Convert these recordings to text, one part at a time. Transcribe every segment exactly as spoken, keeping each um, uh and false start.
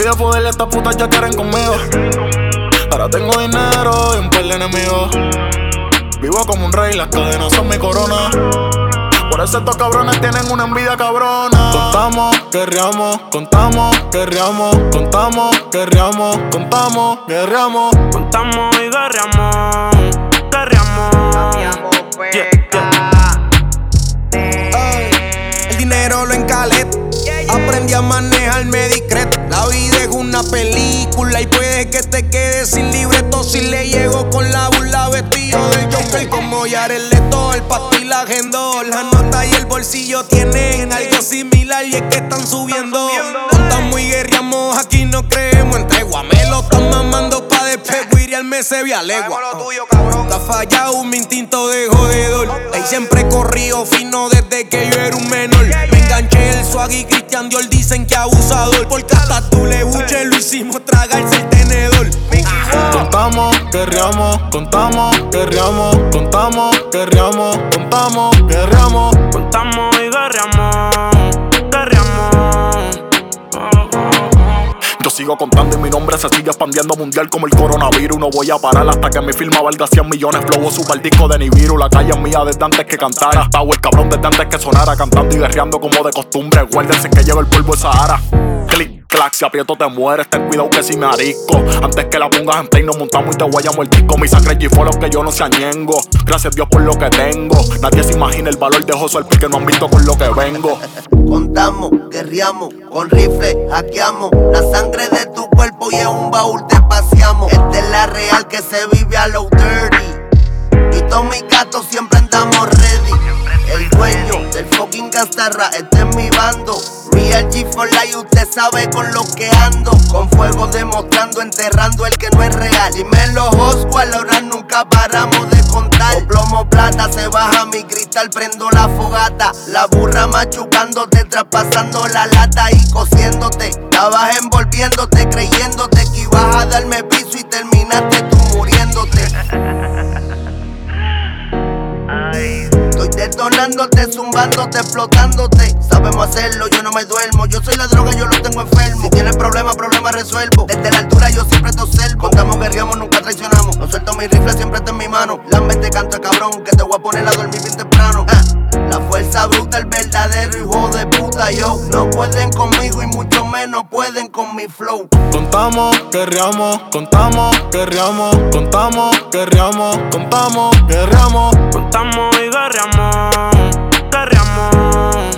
de poder y estas putas ya quieren conmigo. Ahora tengo dinero y un par de enemigos. Vivo como un rey, las cadenas son mi corona. Por eso estos cabrones tienen una envidia cabrona. Contamos, guerreamos, contamos, guerreamos, contamos, guerreamos, contamos, guerreamos. Contamos y guerreamos, guerreamos. Yeah, yeah. Ay, el dinero lo encaleta. Aprendí a manejarme discreto. La vida es una película y puede que te quedes sin libreto. Si le llego con la burla vestido del Joker como Jared Leto. El pastel, la agendó, la nota y el bolsillo tienen algo similar y es que están subiendo. Contamos y guerreamos, aquí no creemos en tregua. Me lo están mamando pa' después guiriarme se vía legua. Está fallado mi instinto de jodedor. Ahí siempre he corrido fino desde que yo era un menor. Me enganché el swag y Christian Dior dicen que abusador. Porque hasta tú le buche lo hicimos tragarse el tenedor. Contamos, guerreamos, contamos, guerreamos, contamos, guerreamos, contamos, guerreamos. Contamos y guerreamos, guerreamos. Yo sigo contando y mi nombre se sigue expandiendo mundial como el coronavirus. No voy a parar hasta que mi firma valga cien millones. Flow super disco de Nibiru. La calle es mía desde antes que cantara. Estaba el cabrón desde antes que sonara. Cantando y guerreando como de costumbre. Guárdense que lleva el polvo de Sahara. Click, clack, si aprieto te mueres. Ten cuidado que si me arisco. Antes que la pongas en play nos montamos y te guayamos el disco. Mi sangre es G-Follow que yo no se añengo. Gracias Dios por lo que tengo. Nadie se imagina el valor de Josué porque no han visto con lo que vengo. Contamos, guerreamos, con rifle hackeamos la sangre de tu cuerpo y en un baúl te paseamos. Esta es la real que se vive a lo dirty. Y todos mis gatos siempre andamos ready. El dueño del fucking Gastarra, este es mi bando. Real G for life, usted sabe con lo que ando. Con fuego demostrando, enterrando el que no es real. Dímelo Oswald, ahora nunca paramos de contar. Con plomo plata se baja mi cristal, prendo la fogata. La burra machucándote, traspasando la lata y cosiéndote. Estabas envolviéndote, creyéndote que ibas a darme piso y terminaste tú muriéndote. Estoy detonándote, zumbándote, explotándote. Sabemos hacerlo, yo no me duermo. Yo soy la droga, yo lo tengo enfermo. Si tienes problemas, problemas resuelvo. Desde la altura yo siempre te observo. Contamos, guerreamos, nunca traicionamos. No suelto mi rifle, siempre está en mi mano. Lambe te canto, cabrón, que te voy a poner a dormir bien temprano. ah. La fuerza bruta, el verdadero hijo de puta. Yo, no pueden conmigo y mucho menos pueden con mi flow. Contamos, guerreamos, contamos, guerreamos, contamos, guerreamos, contamos, guerreamos. Contamos y guerreamos, guerreamos.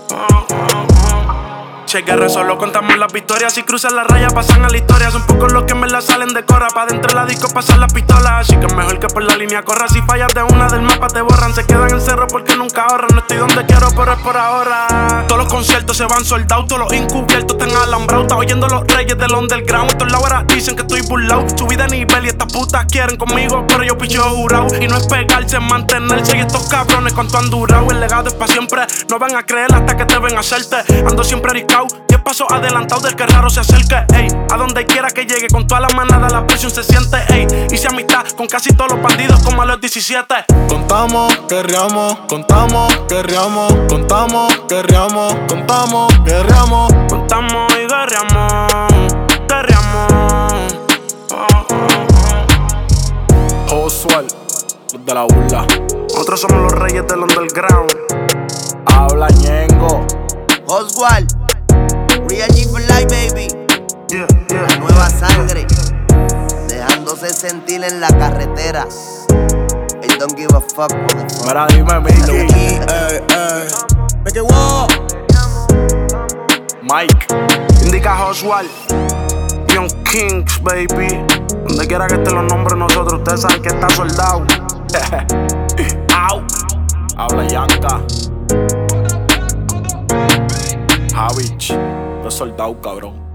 Che guerra, solo contamos las victorias. Si cruzan la raya pasan a la historia. Son pocos los que me la salen de cora. Pa' dentro de la disco pasan las pistolas. Así que es mejor que por la línea corra. Si fallas de una del mapa te borran. Se quedan en el cerro porque nunca ahorran. No estoy donde quiero pero es por ahora. Todos los conciertos se van soldados. Todos los encubiertos están alambrados. Está oyendo los reyes del underground. Estos lauras dicen que estoy burlao. Subí de nivel y estas putas quieren conmigo, pero yo picho jurado. Y no es pegarse, es mantenerse. Y estos cabrones cuánto han durado. El legado es pa' siempre. No van a creer hasta que te ven hacerte. Ando siempre riscao. Diez pasos adelantados del que raro se acerque, ey. A donde quiera que llegue, con toda la manada la presión se siente, ey. Hice amistad con casi todos los bandidos como a los diecisiete. Contamos, guerreamos, contamos, guerreamos, contamos, guerreamos, contamos, guerreamos. Contamos y guerreamos, guerreamos. Oh, oh, oh. Oswald, los de la burla. Nosotros somos los reyes del underground. Habla Ñengo. Oswald, Real G for life, baby. Yeah, yeah. La nueva sangre, dejándose sentir en la carretera. Hey, don't give a fuck, motherfucker. Mira, dime, Mickey. Ey, ey. Me que wow. Mike. Indica Oswald, Young Kings, baby. Donde quiera que estén los nombres nosotros, ustedes saben que está soldado. Au. Habla Yanka. Javich. Estoy soldado, cabrón.